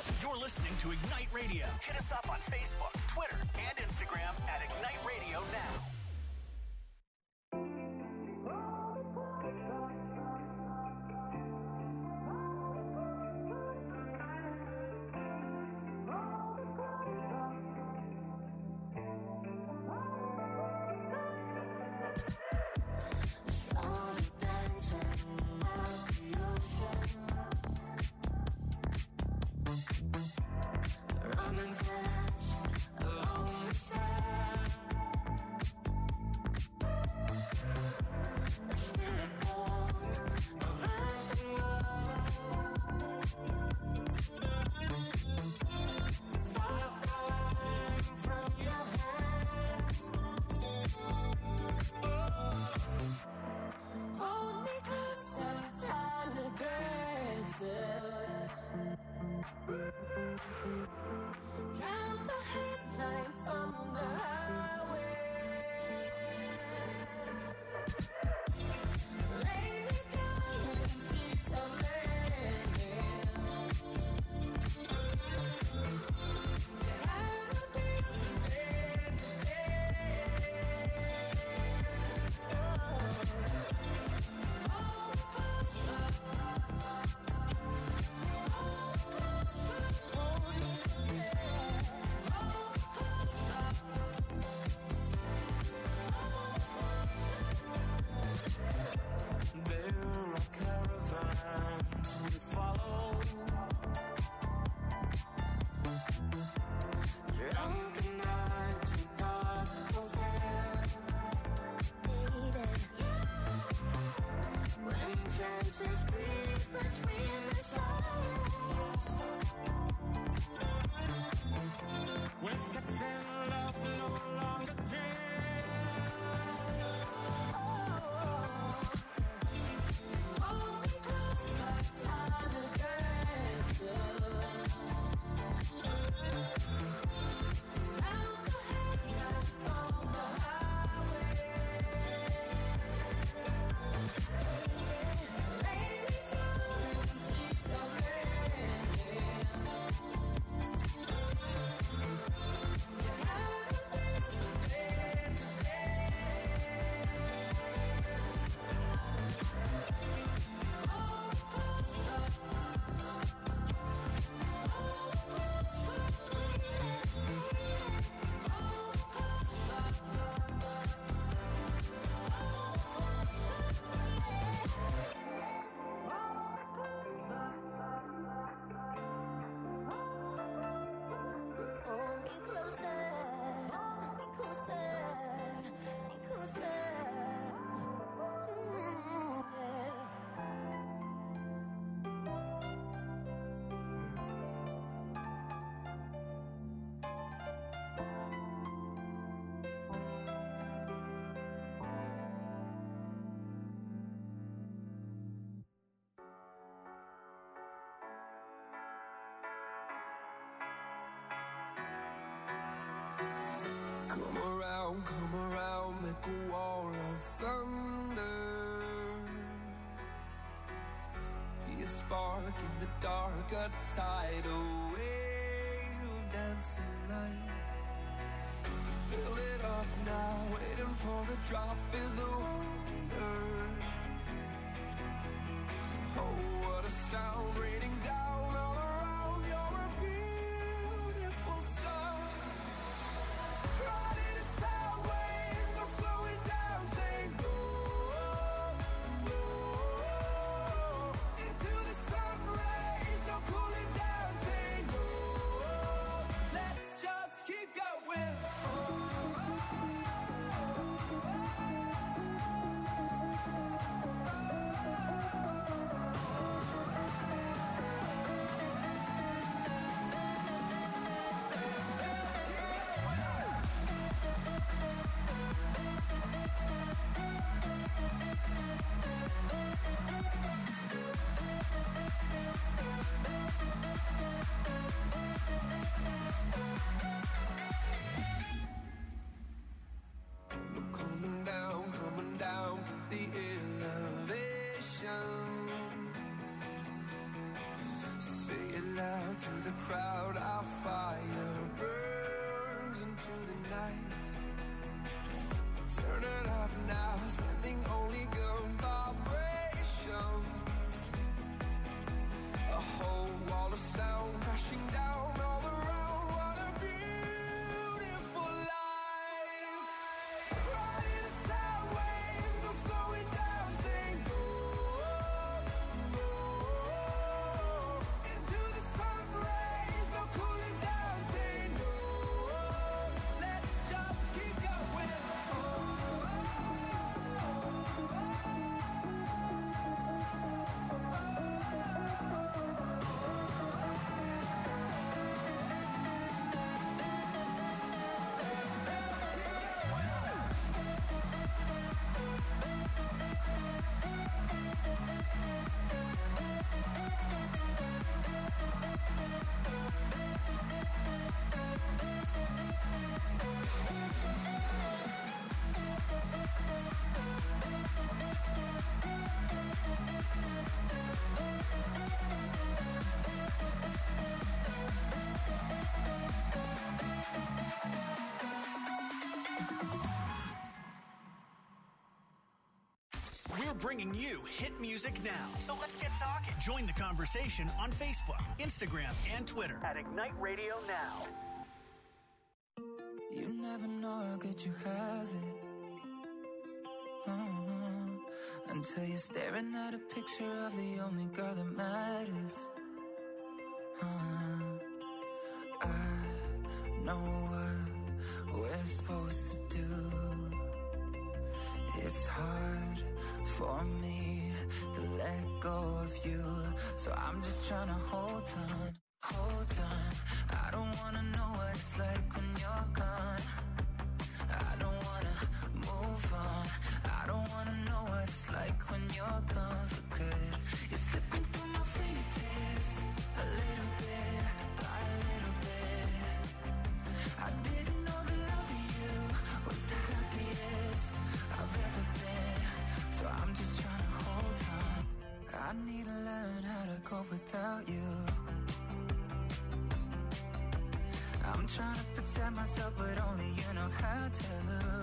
You're listening to Ignite Radio. Hit us up on Facebook, Twitter, and Instagram at Ignite Radio Now. Come around, make a wall of thunder. Be a spark in the dark, a tidal wave of dancing light. Fill it up now, waiting for the drop is the wonder. Oh, what a sound raining down all around. You're a beautiful sight. Riding a sound wave, go slowing down, saying go, go. Into the sun rays, no cooling down, saying go. Let's just keep going. to the crowd, our fire burns into the night. Turn it up now, sending only good vibrations. A whole wall of sound crashing down all around. What a beautiful life. Riding a sound wave, no slowing down, saying go, go. Into the sun rays, no cooling down, saying no. Let's just keep going. We're bringing you hit music now. So let's get talking. Join the conversation on Facebook, Instagram, and Twitter at Ignite Radio Now. You never know how good you have it. Until you're staring at a picture of the only girl that matters. I know what we're supposed to do. It's hard for me to let go of you, so I'm just trying to hold on, hold on. I don't wanna know what it's like when you're gone. I don't wanna move on. I don't wanna know what it's like when you're gone for good. You're slipping through my fingertips, a little bit by a little bit. I didn't know the love of you was the happiest I've ever been, so I'm just trying to hold on. I need to learn how to cope without you. I'm trying to protect myself, but only you know how to.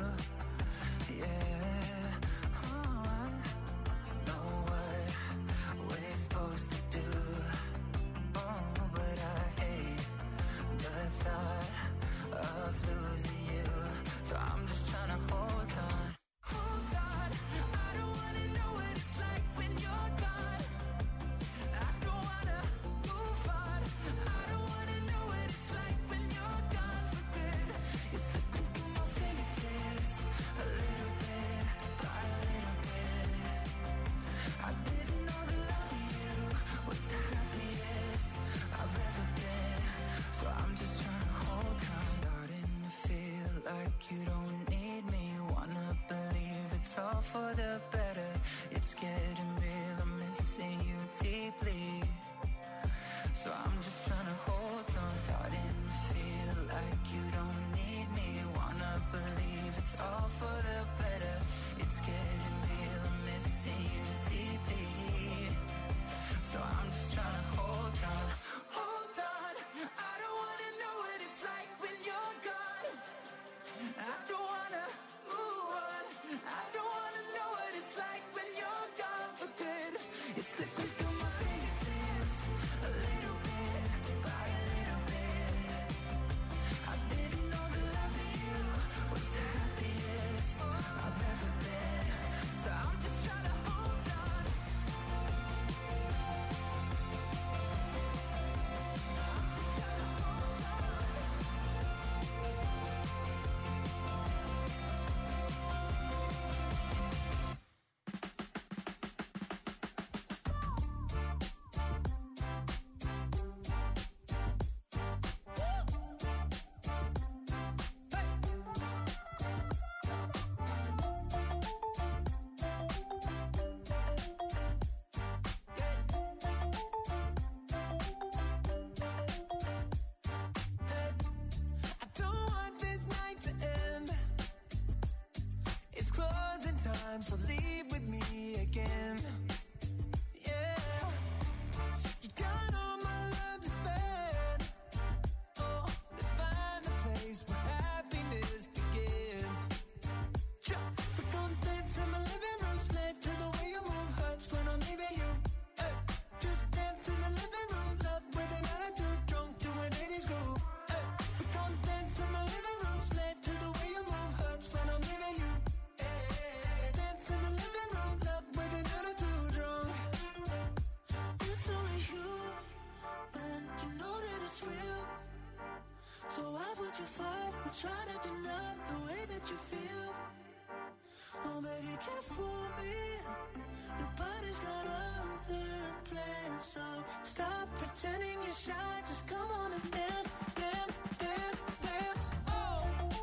Yeah, oh, I know what we're supposed to do. Oh, but I hate the thought of losing you, so I'm just trying to hold on. Hold on, I don't wanna know what it's like when you're gone. I don't wanna move on. I don't wanna know what it's like when you're gone for good. You're slipping through my fingertips, a little bit by a little bit. I didn't know the love of you was the happiest I've ever been, so I'm just trying to hold on. Starting to feel like you don't need me. Wanna believe it's all for the better. It's getting real, I'm missing you deeply, so I'm just trying to hold on. Starting to feel like you don't need me. Wanna believe it's all for the better. It's getting real, I'm missing you deeply, so I'm just trying to hold on. Hold on, I don't wanna know what it's like when you're gone. I don't wanna move on. I don't wanna know what it's like when you're gone for good. You're slipping through my fingertips, a little bit by a little bit. I didn't know the love of you was the happiest I've ever been, so I'm just trying to hold on. I'll try to deny the way that you feel. Oh, baby, can't fool me. Nobody's got other plans, so stop pretending you're shy. Just come on and dance, dance, dance, dance. Oh.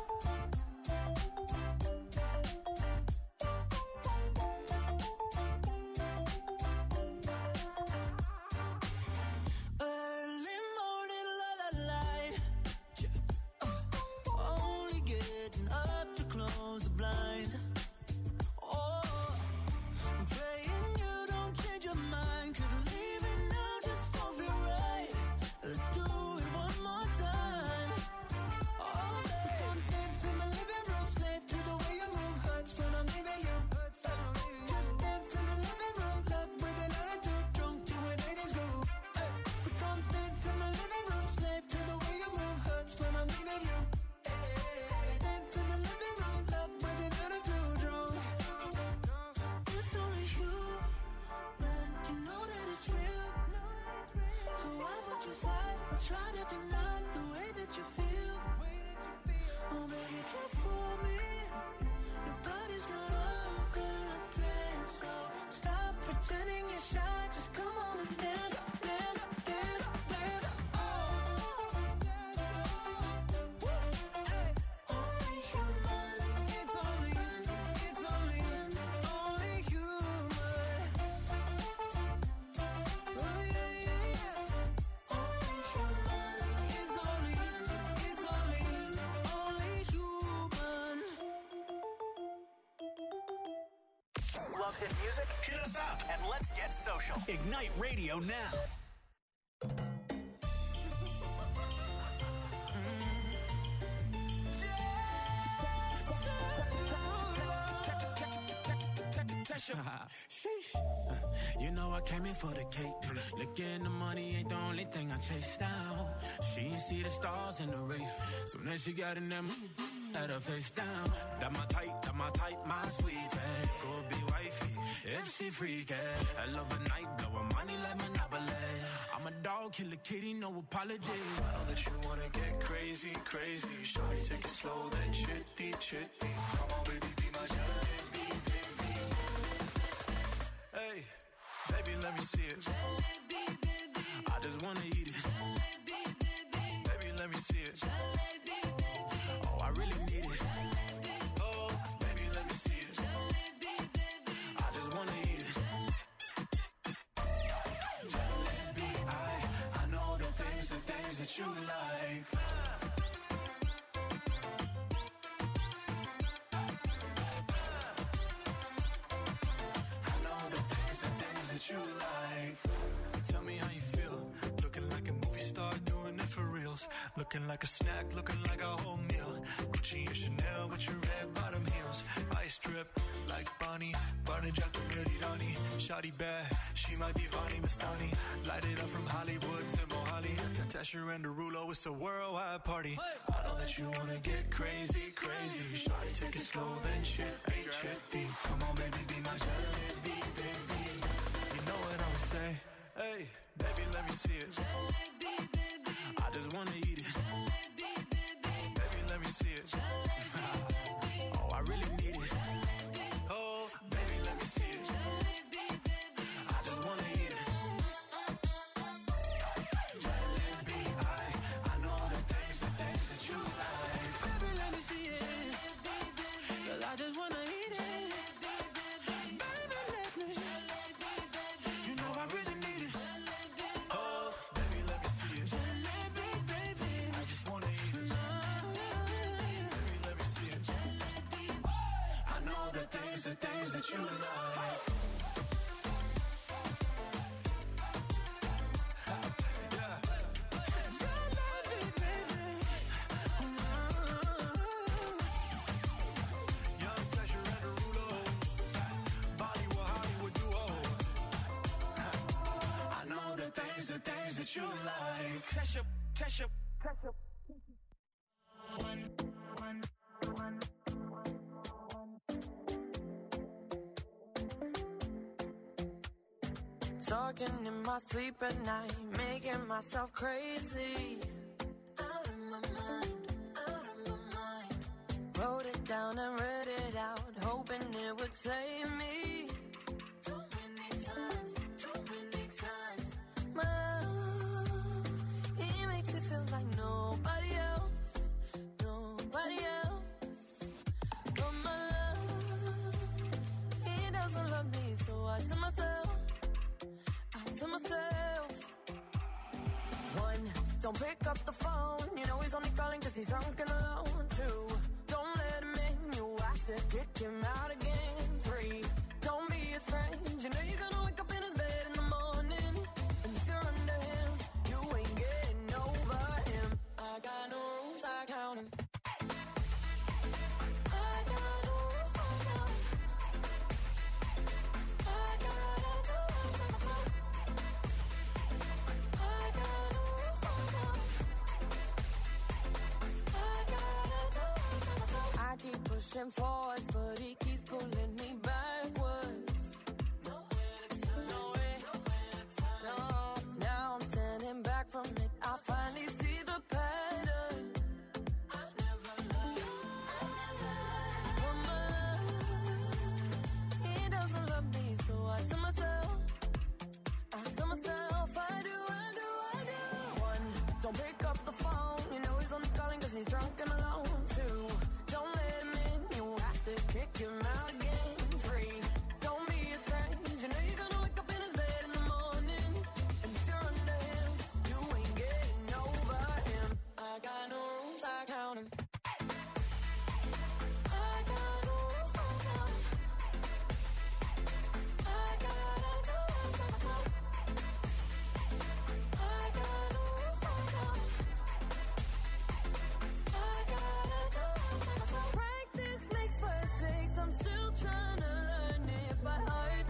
Early morning, light. Only getting up to close the blinds. I'm praying you don't change your mind, 'cause leaving now just don't feel right. Let's do it one more time. Oh, baby, come dance in my living room, slave to the way you move. Hurts when I'm leaving you. Just dance in the living room, left with an attitude, drunk to an 80s groove. Hey, come dance in my living room, slave to the way you move. Hurts when I'm leaving you. Dance in the living room, left with an attitude, drunk. It's only you, man, you know that it's real. So why would you fight or try to deny the way that you feel? Oh, baby, can't fool me. Nobody's got other plans, so stop pretending you're shy. Just come on and dance, dance, dance, dance. Oh, hey, only human. It's only human. Oh, yeah, yeah, yeah. Only human. It's only human. Love hit music? Hit us up and let's get social. Ignite Radio now. Sheesh. You know I came in for the cake. Looking the money ain't the only thing I chase down. She ain't see the stars in the race, so then she got in them, had her face down. That my type, my sweetie. Go be wifey if she freaky. I love a night, blow her money like Monopoly. I'm a dog, kill a kitty, no apology. I know that you wanna get crazy, crazy. Shawty, take it slow, then chitty, chitty. Come on, baby, be my jalebi, baby. Hey, baby, let me see it. I just wanna eat it. Baby, let me see it. Oh, I really need it. Oh, baby, let me see it. I just wanna eat it. Jalebi, I know the things that you like. I know the things that you like. Tell me how you feel. Looking like a movie star, doing it for reals. Looking like a snack, looking like a whole meal. Gucci and Chanel with your red bottom heels. Ice drip like Bonnie, Barney Jack the Merirani. Shawty bad, she my divani Mastani. Light it up from Hollywood to Mohali. Tesher and Derulo, it's a worldwide party. I know that you wanna get crazy, crazy. Shawty, take it slow, then chitty, chitty. Come on, baby, be my jalebi, baby. You know what I would say. Hey, baby, let me see it. I just wanna eat it. Baby, let me see it. Oh, I really need it. Oh, baby, let me see it. I just wanna eat it. Jalebi, I know the things that you like. Baby, let me see it. 'Cause I just wanna eat it. Baby, let me. You know I really need it. Oh, baby, let me see it. Jalebi, baby. I just wanna eat it. Baby, let me see it. I know the things that you like. Yeah. Jalebi, baby. Young Tesher and Derulo. Bollywood, Hollywood duo. I know the things that you like. Tesha. Talking in my sleep at night, making myself crazy. Out of my mind, out of my down and read it out, hoping it would save me. Too many times, my love, he makes it feel like nobody else. But my love, he doesn't love me, so I tell myself, one, don't pick up the phone, you know he's only calling cause he's drunk and alone. Two, don't let him in, you have to kick him out again. Three, don't be his friend, you know you're gonna wake up in his bed in the morning. And if you're under him, you ain't getting over him. I got no rules, I count him. I got no rules, I count him. I gotta do it myself. I got no rules, I count him. I gotta do it myself. I keep pushing forwards, but he keeps pulling me backwards. Nowhere to turn. No. Now I'm standing back from it. I finally see the pattern. I never loved. For my love, he doesn't love me, so I tell myself, I do. One, don't pick up the phone, you know he's only calling cause he's drunk and alone. Two, don't let him in, you have to kick him out again. Three, don't be his friend, you know you're gonna wake up in his bed in the morning. And if you're under him, you ain't getting over him. I got no rules, I count him. I got no rules, I count him. I gotta do it myself. I got no rules, I count him. I gotta do it myself. Practice makes perfect, I'm still trying to learn it by heart.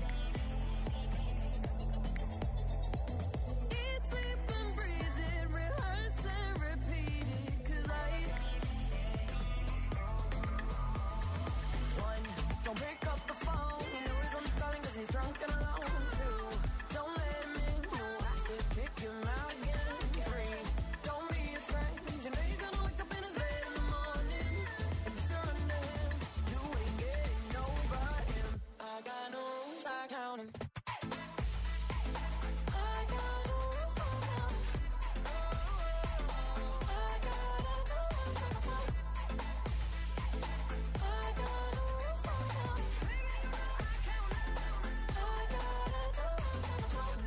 Eat, sleep and breathe it, rehearse and repeat it, cause one, don't pick up the phone, you know he's only calling cause he's drunk and alone. Two, don't let him in, you have to kick him out again. Three, don't be his friend, you know you're gonna wake up in his bed in the morning. And if you're under him, you ain't getting over him. I got no rules, I count him. I got no rules, I count him. I gotta do it myself. I got no rules, I count him. Baby, you know I count him. I gotta do it myself.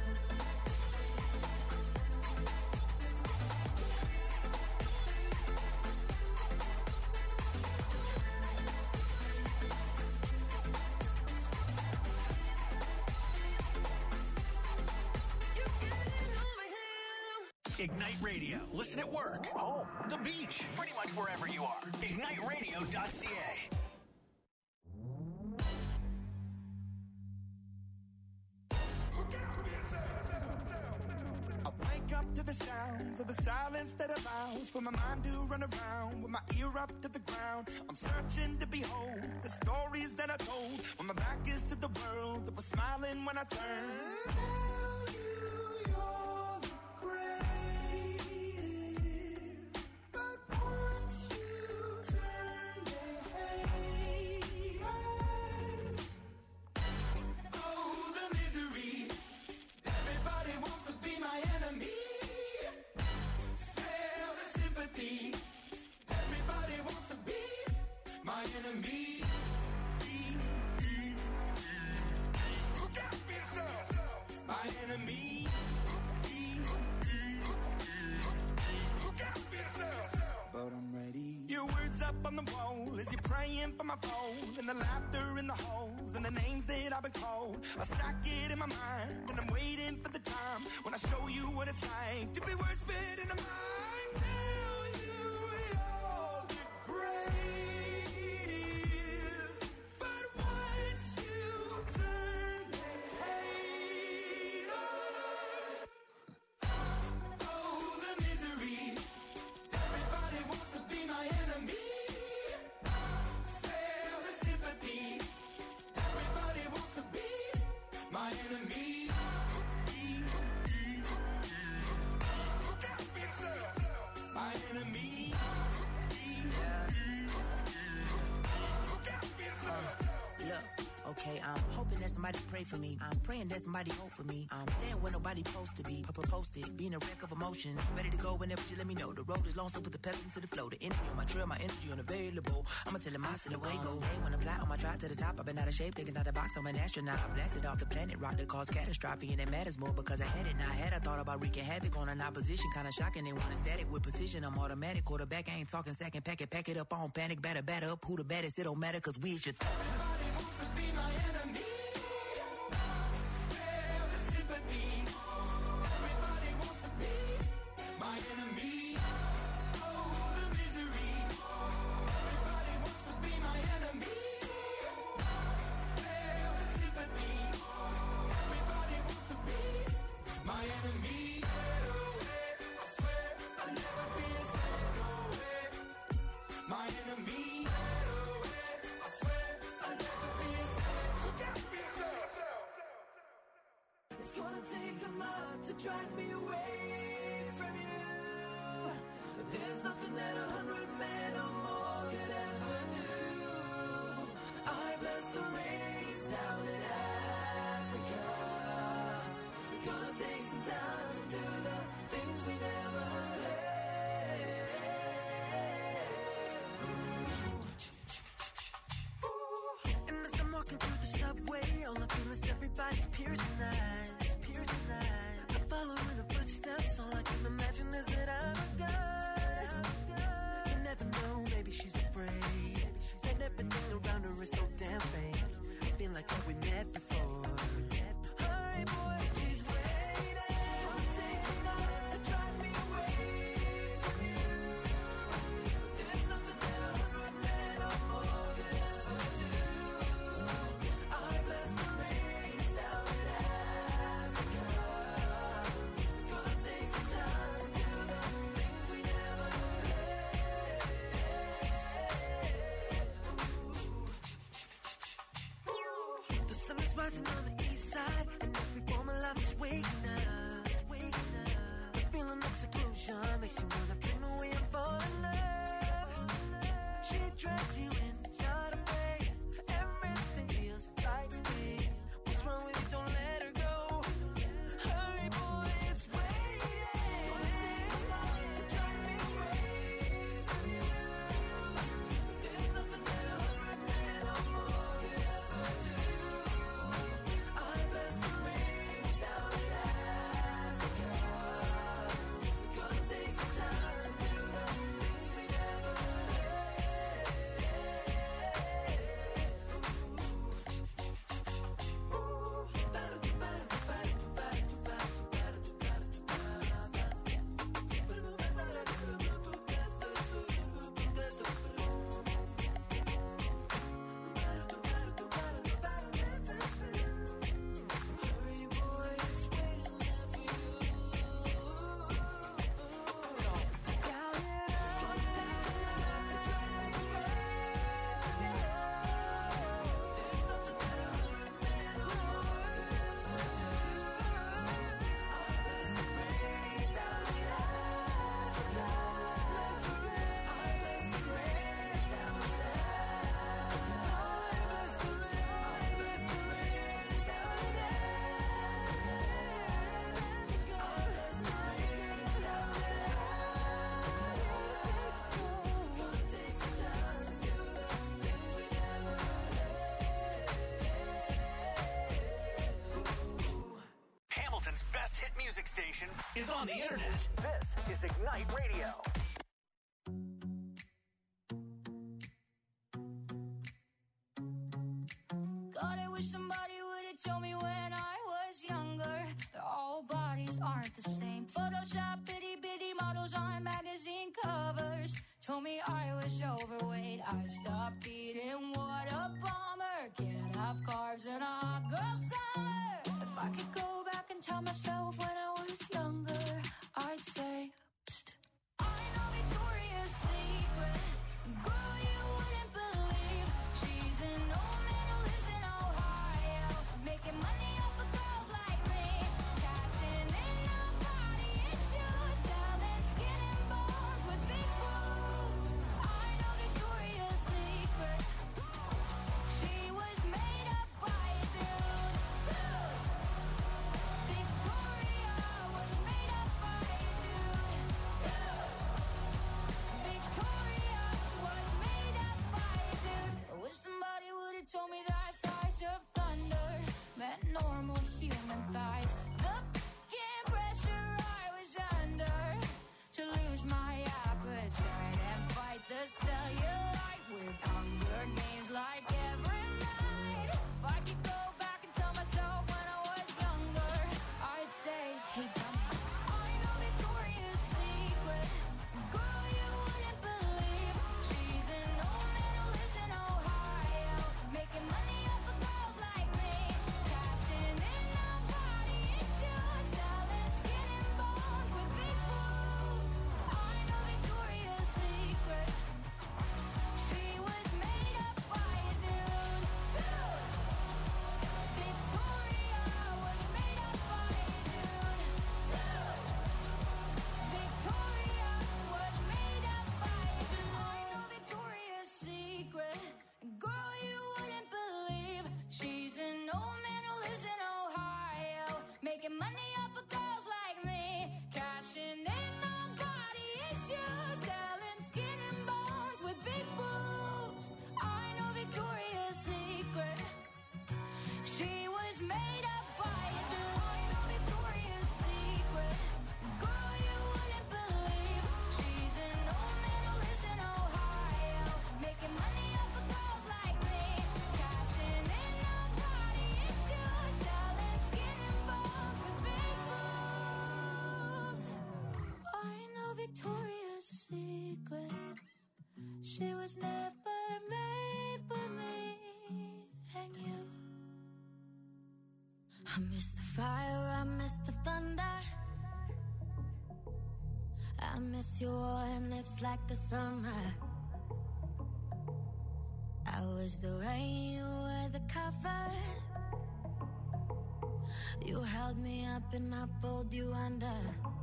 You getting over him. Ignite Radio. Listen at work, home, the beach, pretty much wherever you are. IgniteRadio.ca. I wake up to the sounds of the silence that allows for my mind to run around with my ear up to the ground. I'm searching to behold the stories that I told when my back is to the world that was smiling when I turned. Tell you you're the greatest, but once you turn, they hate us. Oh, the misery. Everybody wants to be my enemy. Smell the sympathy. Everybody wants to be my enemy. Look out for yourself. My enemy. Look out for yourself. But I'm ready. Your words up on the wall as you're praying for my phone, and the laughter in the halls and the names that I've been called. I stack it in my mind and I'm waiting for the time when I show you what it's like to be worse fit in a mind. Tell you you're the greatest, but once you turn, they hate us. Oh, the misery. Everybody wants to be my enemy. Spare the sympathy. Everybody wants to be my enemy. Look out somebody pray for me. I'm praying that somebody hope for me. I'm staying where nobody supposed to be. Posted, being a wreck of emotions. Ready to go whenever you let me know. The road is long, so put the pedal into the flow. The energy on my trail, my energy unavailable. I'ma tell him I still away go. Hey, when I fly on my drive to the top, I've been out of shape, thinking out the box. I'm an astronaut. I blasted off the planet, rock that caused catastrophe, and it matters more because I had it. Now I had I thought about wreaking havoc on an opposition, kinda shocking. They want a static with precision. I'm automatic, quarterback. I ain't talking second packet, pack it up on panic, batter up. Who the baddest? It don't matter because we is your. Everybody wants to be my enemy. Spare the sympathy. Everybody wants to be my enemy. Oh, the misery. Everybody wants to be my enemy. Spare the sympathy. Everybody wants to be my enemy. I swear I'll never be a second away. My enemy. It's gonna take a lot to drag me away from you. There's nothing that 100 men or more could ever do. I bless the rains down in Africa. It's gonna take some time to do the things we never had. And as I'm walking through the subway, all I feel is everybody's piercing eyes. I'm following the footsteps. All I can imagine is that I'm a guy. You never know, maybe she's afraid. And everything around her is so damn fake. I feel like that we met before. Hi boy, she's waiting. Gonna take a lot to drive me away from you. There's nothing that 100 men or more could ever do. I bless the rains down in Africa. Gonna take some time to do the things we never had. The sun is rising on the east side, and every woman alive is waking up. The feeling of seclusion makes you wanna dream away and fall in love. She drags you in, not afraid. Everything feels like me. What's wrong with you? Don't let her go. Hurry, boy, it's waiting. Gonna take a lot to drive me away from you. There's nothing that 100 men or more could ever do. I bless the rains down in Africa. Gonna take some time to do the things we never Hurry, boy, it's waiting there for you. Count it up. Gonna take a lot to drive me away from you. There's nothing that 100 men or more could ever do. I bless the rains down in Africa. Bless the rains. I bless the rains down in Africa. I bless the rains. I bless the rains down in Africa. I bless the rains down in Africa. Gonna take some time to do the things we never had. Hamilton's best hit music station is on the internet. This is Ignite Radio. God, I wish somebody would have told me when I was younger that all bodies aren't the same. Photoshop, bitty bitty models on magazine covers told me I was overweight. I stopped eating. What a bummer. Can't have carbs in a hot girl summer. If I could go back and tell myself when I was younger, I'd say, psst, I know Victoria's Secret. Girl, you wouldn't believe she's an old man who lives in Ohio, making money off of girls like me, cashing in on body issues, selling skin and bones with big boobs. I know Victoria's Secret. She was made up by a dude. Making money off of girls like me. Cashing in on body issues. Selling skin and bones with big boobs. I know Victoria's Secret. She was made up by a dude. I know Victoria's Secret. Girl, you wouldn't believe. She's an old man who lives in Ohio. Making money off of girls like me. Cashing in on body issues. Selling skin and bones with big boobs. I know Victoria's Secret. She was never made for me and you. I miss the fire, I miss the thunder. I miss your warm lips like the summer. I was the rain, you were the cover. You held me up and I pulled you under.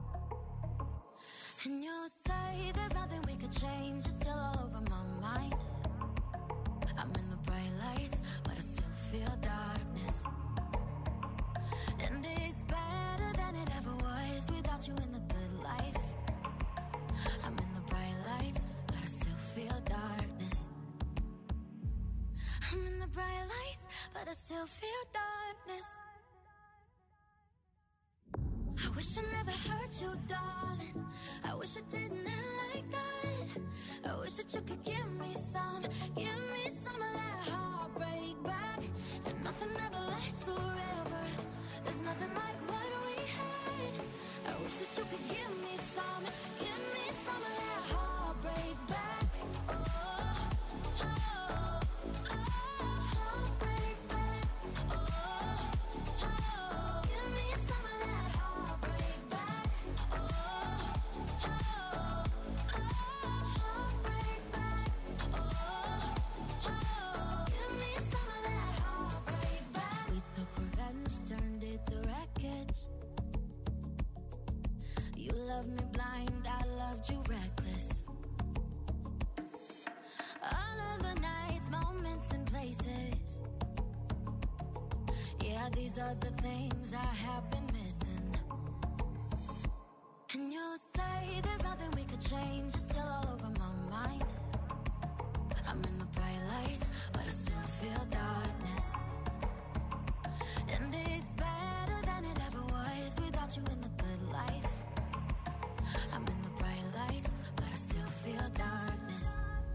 And you say there's nothing we could change. You're still all over my mind. I'm in the bright lights, but I still feel darkness. And it's better than it ever was without you in the good life. I'm in the bright lights, but I still feel darkness. I'm in the bright lights, but I still feel darkness. I wish I never hurt you, darling. I wish I didn't end like that. I wish that you could give me some of that heartbreak back. And nothing ever lasts forever. There's nothing like what we had. I wish that you could give me some of that heartbreak back. Heartbreak back. Give me some of that heartbreak back. Heartbreak back. Give me some of that heartbreak back. We took revenge, turned it to wreckage. You loved me blind, I loved you reckless. All of the nights, moments and places. Yeah, these are the things I have been missing. And you say there's nothing we could change. You're still all over my mind. I'm in the bright lights, but I still feel darkness. And it's better than it ever was without you in the good life. I'm in the bright lights, but I still feel darkness.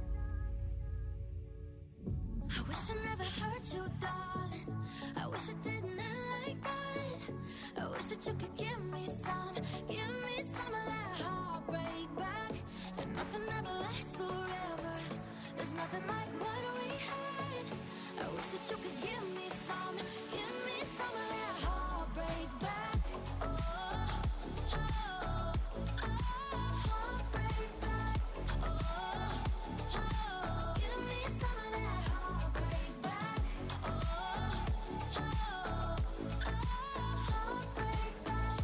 I wish I never hurt you, darling. I wish I didn't end like that. I wish that you could give me some of that heartbreak back. And nothing ever lasts forever. There's nothing like what we had. I wish that you could give me some of that heartbreak back. Heartbreak back. Give me some of that heartbreak back. Heartbreak back.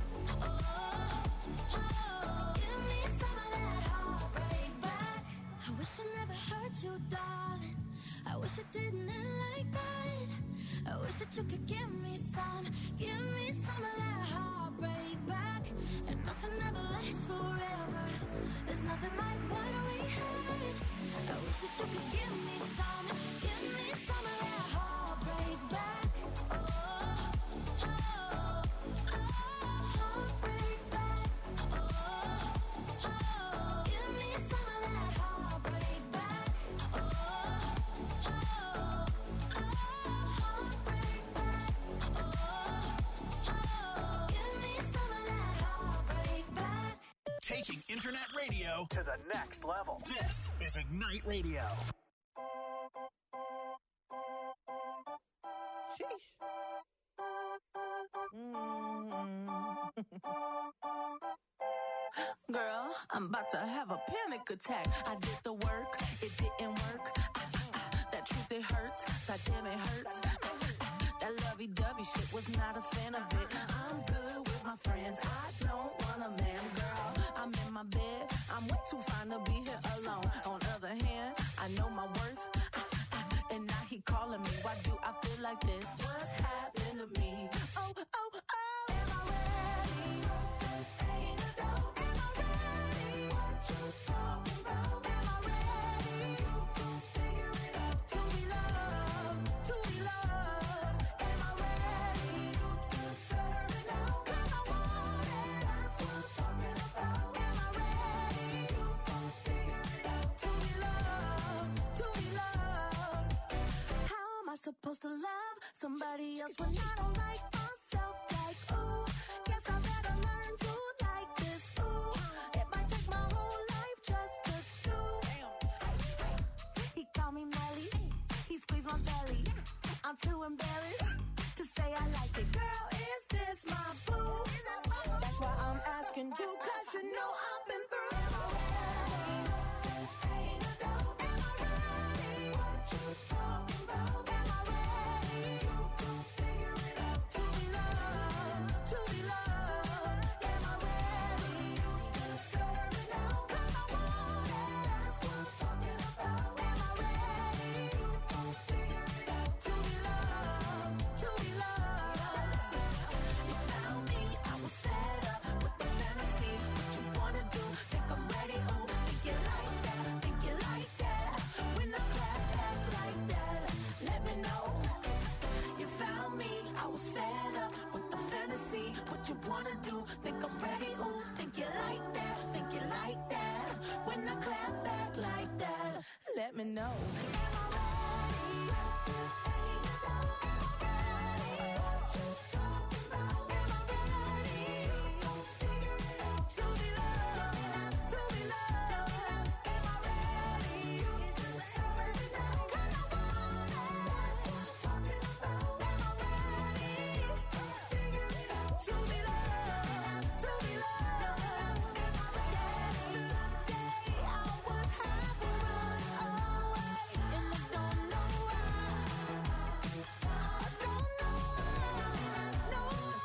Give me some of that heartbreak back. I wish I never hurt you, darling. I wish I didn't end like that. I wish that you could give me some of that heartbreak back. And nothing ever lasts forever. There's nothing like what we had. I wish that you could give me some of that heartbreak back. Heartbreak back. Give me some of that heartbreak back. Heartbreak back. Give me some of that heartbreak back. Taking internet radio to the next level. This is Ignite Radio. Sheesh. Girl, I'm about to have a panic attack. I did the work, it didn't work. That truth, it hurts. God damn, it hurts. That lovey-dovey shit, was not a fan of it. I'm good with my friends. I don't want a man, girl. I'm in my bed. I'm way too fine to be here alone. On the other hand, I know my worth. And now he calling me. Why do I feel like this? What's happened to me? Oh, oh, oh. Am I ready? else when I don't like myself. Like, ooh, guess I better learn to like this. Ooh, it might take my whole life just to do. He called me Melly, he squeezed my belly. I'm too embarrassed to say I like it. Girl, is this my boo? That's why I'm asking you, 'cause you know I've been through. Am I ready? Am I ready? What you talking about? Am I ready? You can figure it out. To be loved, to be loved. Am I ready? You can figure it out. 'Cause I want it. That's what I'm talking about. Am I ready? You can figure it out. To be loved, to be loved. You found me, I was fed up with the fantasy. What you wanna do? Think I'm ready? Ooh, think you like that? Think you like that? When I clap back like that, let me know. You found me, I was fed up with the fantasy. What you wanna do? Think I'm ready? Ooh, think you like that? Think you like that? When I clap back like that, let me know. Am I ready? What you talking about? Am I ready? Figure it out. To be loved, to be loved. Am I ready? You can figure it out. 'Cause I want it. That's what I'm talking about. Am I ready? Figure it out. To be loved, to be loved. Am I ready? Yesterday I would have run away, and I don't know why. I don't know why. No.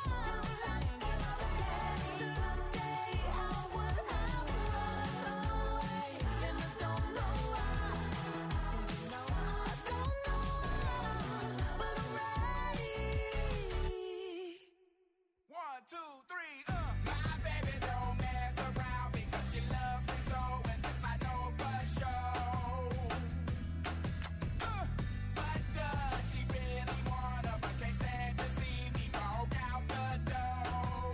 Yesterday I would have run away, and I don't know why. I don't know why, but I'm ready. 1, 2, 3, My baby don't mess around because she loves me so, and this I know for sure. But does she really wanna, but can't stand to see me walk out the door?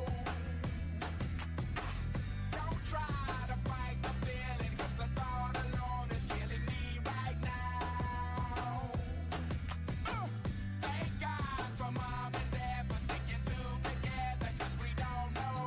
Don't try to fight the feeling, 'cause the thought alone is killing me right now. Thank God for mom and dad for sticking two together, 'cause we don't know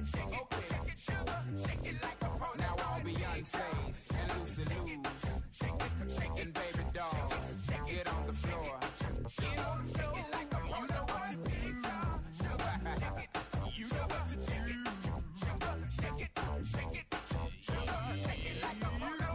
Now all Beyonce's and Lucy Lou's and baby dolls, get on the floor. Get on the floor. You know what to do. You know what to do. Shake it, shake it, shake it like a roller.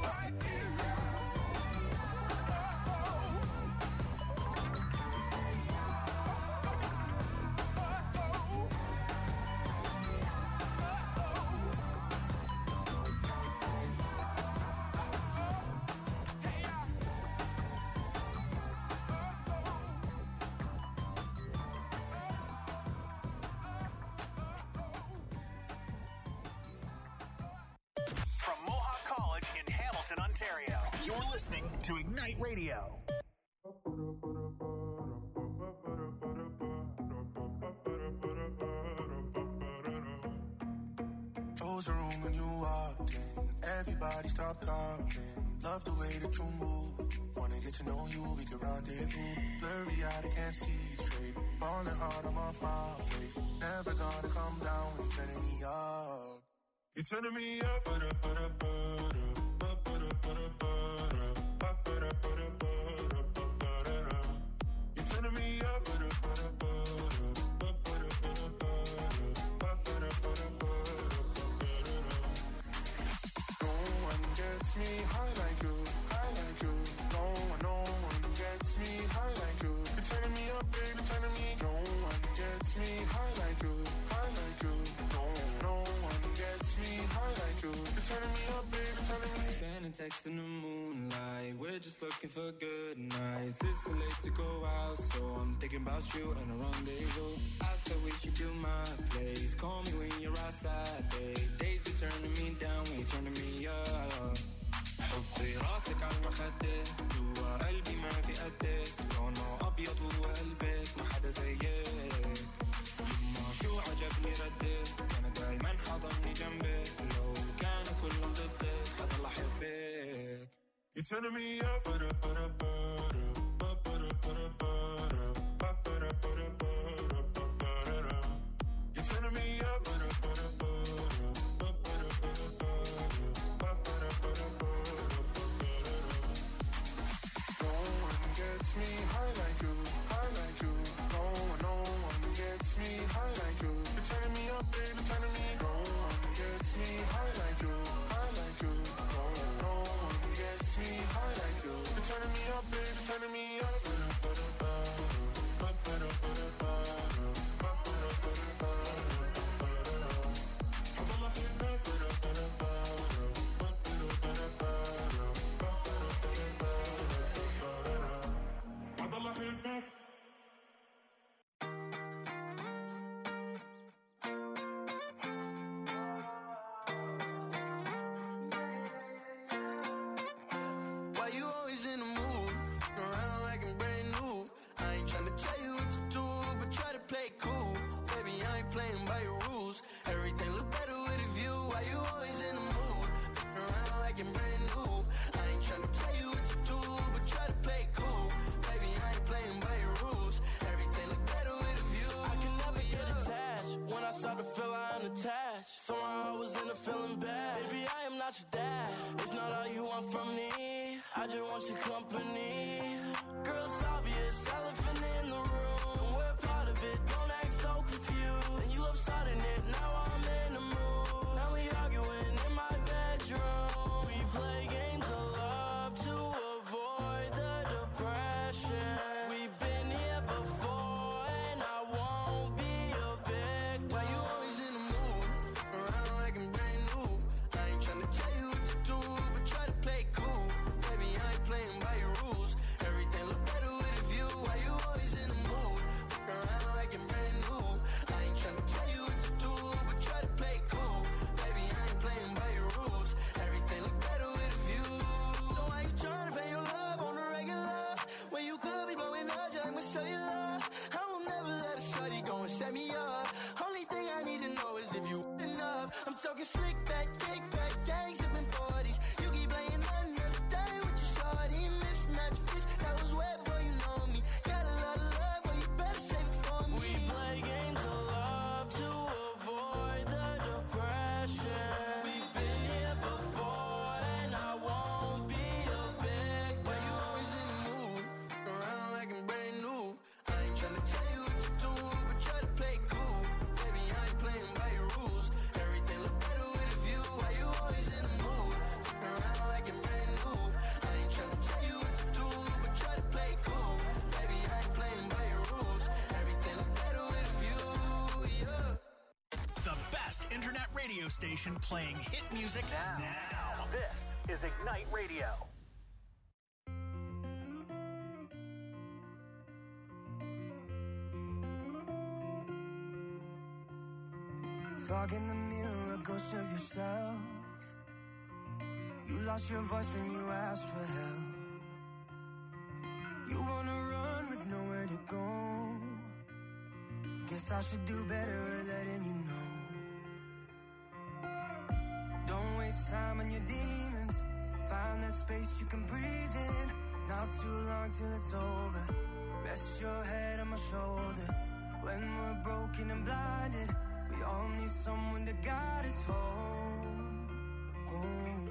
From Mohawk College in Hamilton, Ontario, you're listening to Ignite Radio. Close the room when you walked in. Everybody stop talking. Love the way that you move. Wanna get to know you, we can rendezvous. Blurry eyed, I can't see straight. Falling hard, I'm off my face. Never gonna come down when you're turning me up. You're turning me up, you're turning me up, no one gets me high like you, high like you. No one gets me high like you. You're turning me up, baby, turning me. No one gets me high like you, high like you. No one gets me high like you. You're turning me up, baby, turning me. Standing text in the moonlight, we're just looking for good nights. It's too late to go out, so I'm thinking about you and a rendezvous. I said we should do my place. Call me when you're outside, babe. Days be turning me down when you're turning me up. حطي راسك على المخدة جوا قلبي ما في قدك لونه أبيض وقلبك ما حدا زيك يما شو عجبني ردك أنا دايما حضني جنبك لو كانوا كلهم ضدك حضل أحبك. You're turning me up, you're turning me up, no one gets me high like you, high like you. No one gets me high like you. You're turning me up, baby, turning me. No one gets me high like you, high like you. No one gets me high like you. You're turning me up, baby, turning me up. Why you always in the mood? Around like I'm brand new. I ain't tryna tell you what to do, but try to play it cool. Baby, I ain't playing by your rules. Everything look better with a view. Why you always in the mood? Around like I'm brand new. I ain't tryna tell you what to do, but try to play it cool. Baby, I ain't playing by your rules. Everything look better with a view. I can never get attached. When I start to feel I'm unattached. Somehow I was in a feeling bad. Baby, I am not your dad. It's not all you want from me. I just want your company. Girl, it's obvious, elephant in the room. We're part of it, don't act so confused. And you love starting it, now I'm in the mood. Now we arguing in my bedroom. We play games of love to avoid the depression. We've been here before and I won't be a victim. Why you always in the mood? Around like I'm brand new. I ain't tryna tell you what to do, but try to play it cool. Baby, I ain't playing by your rules. Everything look better with a view. Why you always in the mood? Around like I'm brand new. I ain't tryna tell you what to do, but try to play it cool. Baby, I ain't playing by your rules. Everything look better with a view. So why you tryna pay your love on the regular? When you could be blowing up, just I'ma show you love. I will never let a shorty go and set me up. Only thing I need to know is if you enough. I'm talking slick back, kick back, gang sipping 40s. You keep playing another day with your shorty. Mismatch fish, that was way before you know me. Got a lot of love, but you better save it for me. We play games of love to avoid the radio station playing hit music now. This is Ignite Radio. Fog in the mirror, a ghost of yourself. You lost your voice when you asked for help. You wanna run with nowhere to go. Guess I should do better at letting you know. Don't waste time on your demons. Find that space you can breathe in. Not too long till it's over. Rest your head on my shoulder. When we're broken and blinded, we all need someone to guide us home, home.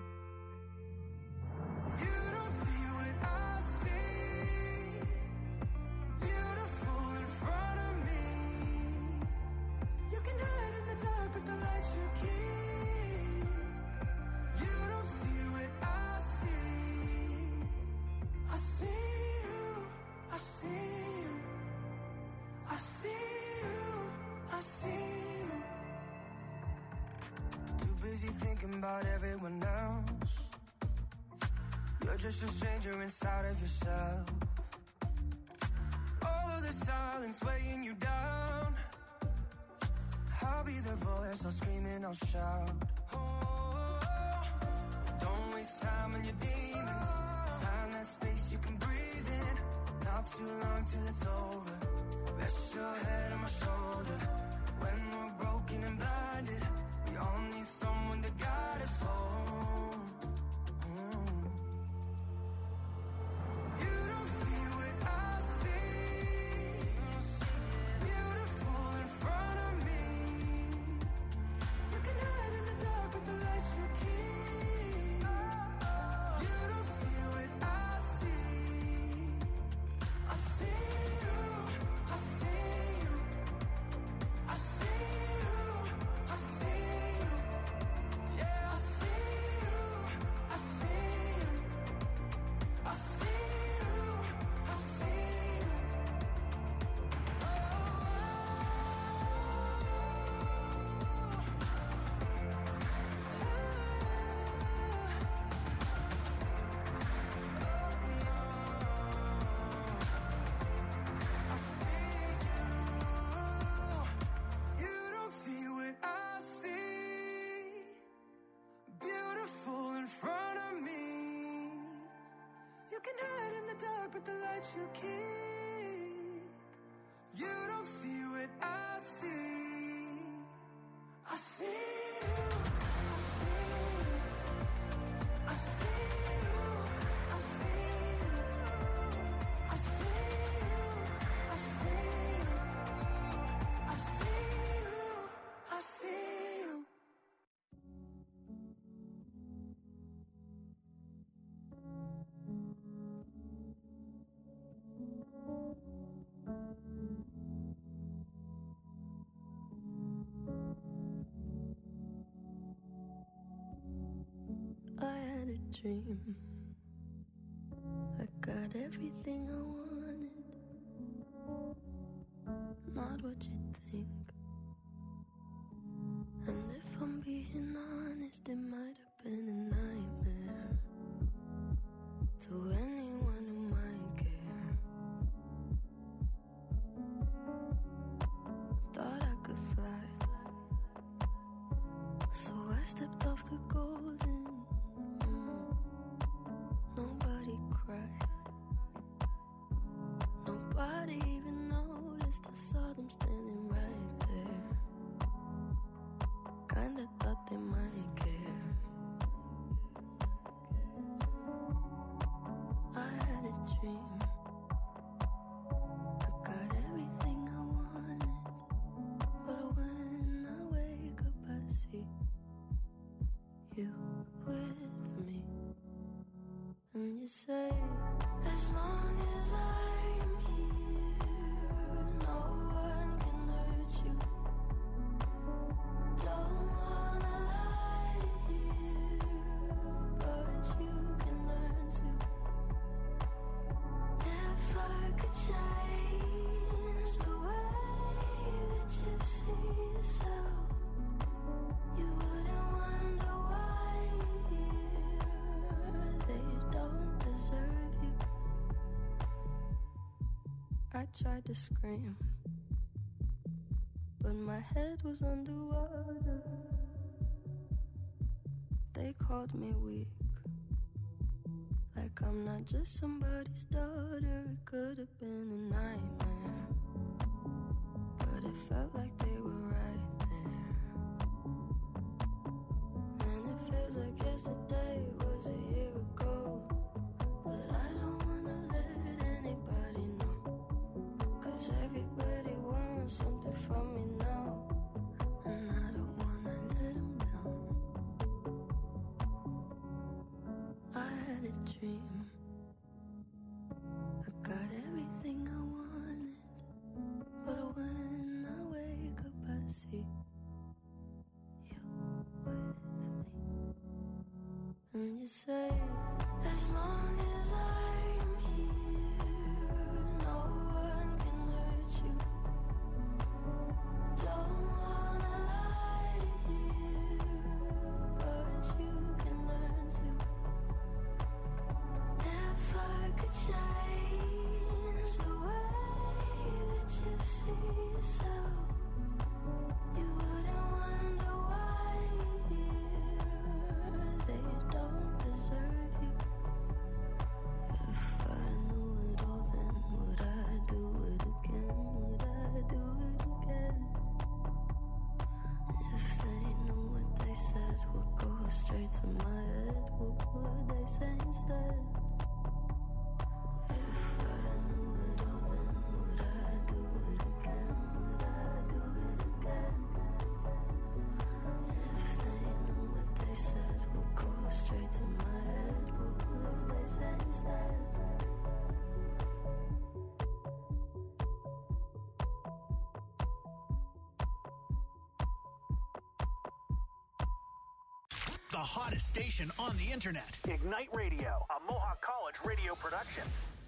You don't see what I see. Beautiful in front of me. You can hide in the dark with the light you keep. You don't see what I see. I see you, I see you, I see you, I see you. Too busy thinking about everyone else. You're just a stranger inside of yourself. All of the silence weighing you down. I'll be the voice, I'll scream and I'll shout. Oh, don't waste time on your demons. Find that space you can breathe in. Not too long till it's over. Rest your head on my shoulder. When we're broken and blinded, we all need someone to guide us home. You don't see what I see. Beautiful in front of me. You can hide in the dark with the light you keep. You don't see what I see. I see you, I see you, I see you, I see you. Yeah, I see you, I see you, I see you, I see you. You don't see what I see. Beautiful in front of me. You can hide in the dark with the light you keep. You don't see what I see. I see you, I see you, I see you, I see you, I see you, I see you, I see you. I had a dream. I got everything I wanted. Not what you think. And if I'm being honest, it might have been a nightmare to anyone who might care. Thought I could fly, so I stepped off the golden. Nobody cried. Nobody even noticed. I saw them standing right there. Kinda thought they might care. I had a dream. I got everything I wanted. But when I wake up, I see you with me. And you say, as long as I'm here, no one can hurt you. Don't wanna lie here, but you can learn to. If I could change the way that you see yourself, tried to scream, but my head was underwater. They called me weak, like I'm not just somebody's daughter. It could have been a nightmare, but it felt like they were right there. And it feels like yesterday was a year ago, but I don't wanna let anybody know, 'cause everybody wants something from me now, and I don't wanna let them down. I had a dream, I got everything I wanted, but when I wake up I see you with me. And you say, as long as I'm here, no one can hurt you. Don't wanna lie here, but you can learn to. If I could change the way that you see yourself, you wouldn't wonder why they don't deserve you. If I knew it all, then would I do it again? Would I do it again? If they knew what they said would go straight to my head, what would they say instead? If I knew it all, then would I do it again? Would I do it again? If they knew what they said would go straight to my head, what would they say instead? The hottest station on the internet. Ignite Radio, a Mohawk College radio production.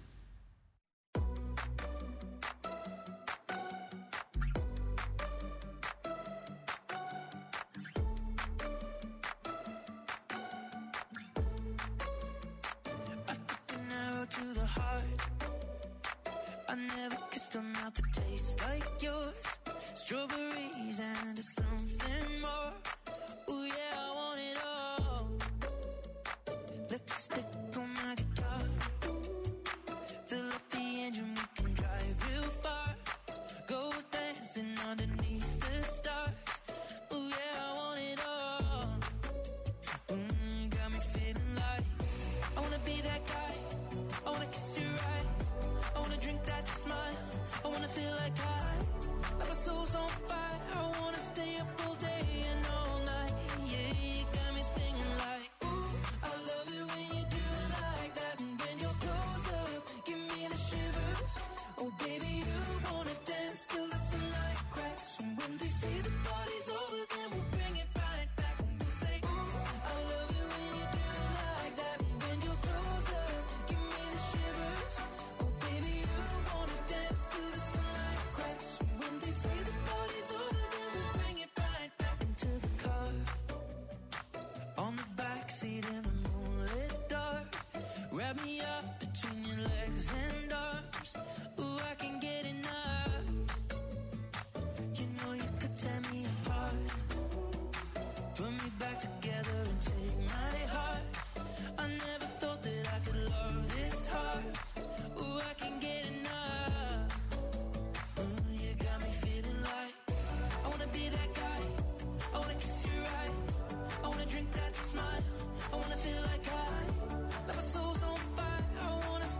An arrow to the heart. I never kissed a mouth that tastes like yours. Strawberries and something more. Ooh yeah, I want it all. Lipstick on my guitar. Fill up the engine, we can drive real far. Go dancing underneath the stars. Ooh yeah, I want it all. Got me feeling like I wanna be that guy. I wanna kiss your eyes. I wanna drink that smile. I wanna feel like my soul's on fire. I wanna stay up all day and all night. Yeah, you got me singing like, ooh, I love it when you do it like that. And when you're close up, give me the shivers. Oh baby, you wanna dance till the sunlight cracks. And when they say the party's over, then we'll bring it right back. And we'll say, ooh, I love it when you do it like that. And when you're close up, give me the shivers. Oh baby, you wanna dance till the sunlight cracks. And when they say the party's over, then we'll bring it right back into the car. On the backseat in the moonlit dark. Wrap me up between your legs and arms. Ooh, I can get enough. You know you could tear me apart. Put me back together and take my heart. I never thought that I could love this hard. Ooh, I can get enough. You got me feeling like I wanna be that guy. I wanna kiss your eyes. I wanna drink that smile. I wanna feel like my soul's on fire. I wanna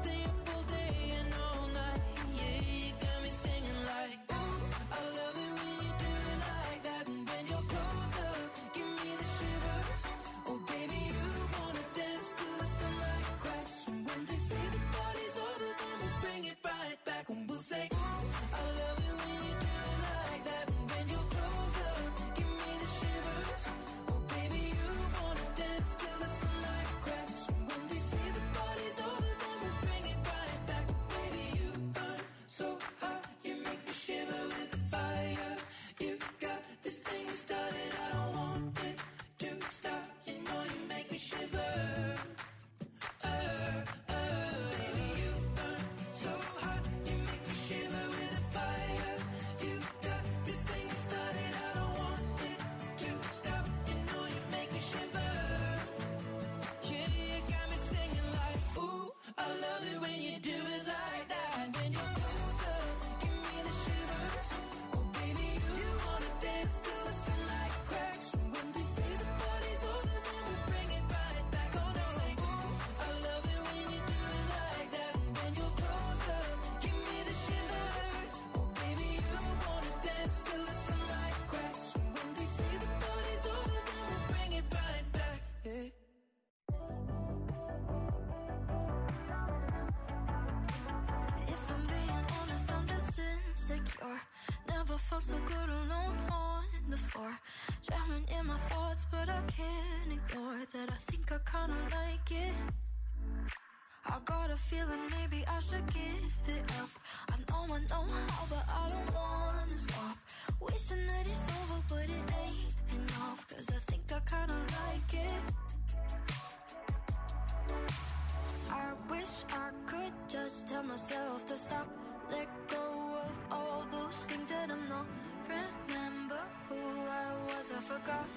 felt so good alone on the floor, drowning in my thoughts, but I can't ignore that. I think I kinda like it. I got a feeling maybe I should give it up. I know how, but I don't wanna stop. Wishing that it's over, but it ain't enough. Cause I think I kinda like it. I wish I could just tell myself to stop. Let go of all those things that I'm not. Remember who I was, I forgot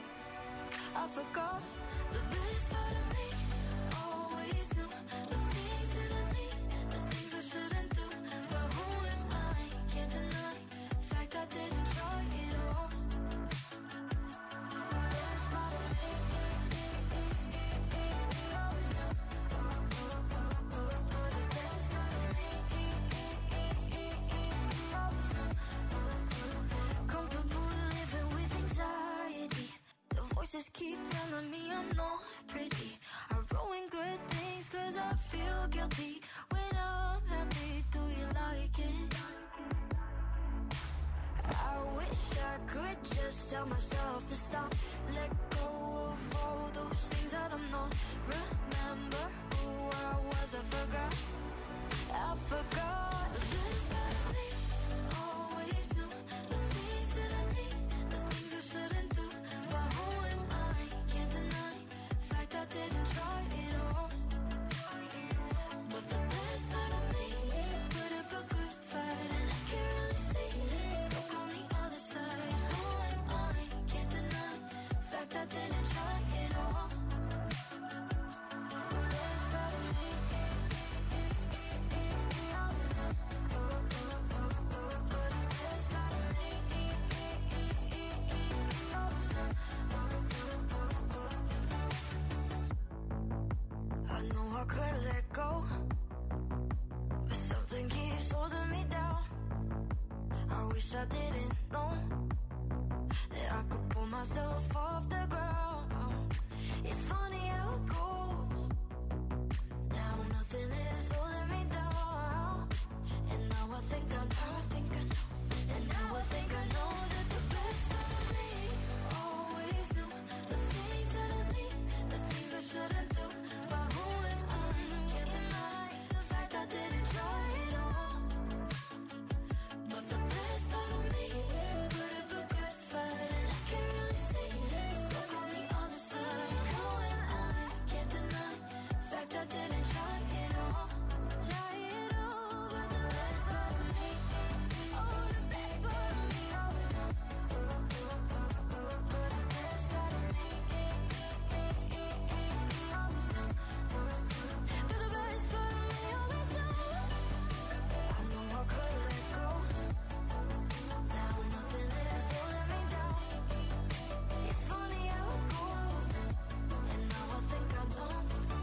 the best part of me. Always knew the things that I need, the things I shouldn't do. But who am I? Can't deny the fact I didn't try it all. The best part of me is comfortable living with anxiety. The voices keep telling me I'm not pretty. I ruin good things cause I feel guilty. When I'm happy, do you like it? I wish I could just tell myself to stop. Let go of all those things that I'm not. Remember who I was, I forgot. The best part of me. Always knew the things that I need, the things I shouldn't do. But who am I? Can't deny the fact I didn't try it all. But the best part of me put up a good fight, and I can't really see it's stuck on the other side. Who am I? Can't deny the fact I didn't try it all. The best part of me is I know I could let go, but something keeps holding me down. I wish I didn't know that I could pull myself off the ground. It's funny how it goes. Now nothing is holding me down. And now I think I know. And now I think I know that the best part of me always knew the things that I need, the things I shouldn't do. But who am I? Can't deny the fact I didn't try it all. But the best part of me put up a good fight, and I can't really see it's stuck on the other side. Who am I? Can't deny the fact I didn't try it all. But the best part of me, oh, the best part of me. But the best part of me always know. I know I could let go. Now nothing is holding me down. It's funny how it goes. And now I think I don't.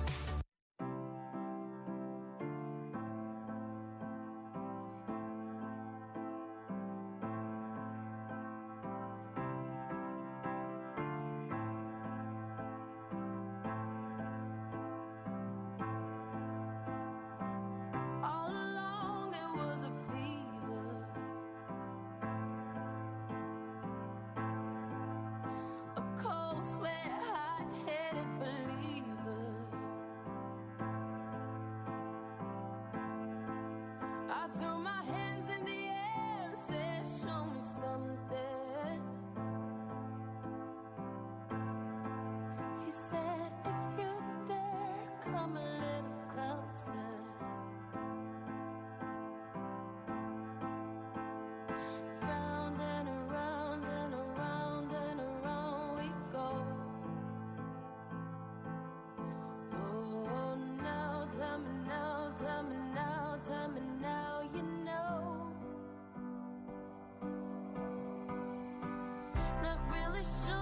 All along it was a fever, a cold sweat, hot-headed believer. I threw my hands in the air and said, show me something. He said, if you dare, come a little closer. Round and around and around and around we go. Oh, now tell me now, tell me now, tell me now, you know. Not really sure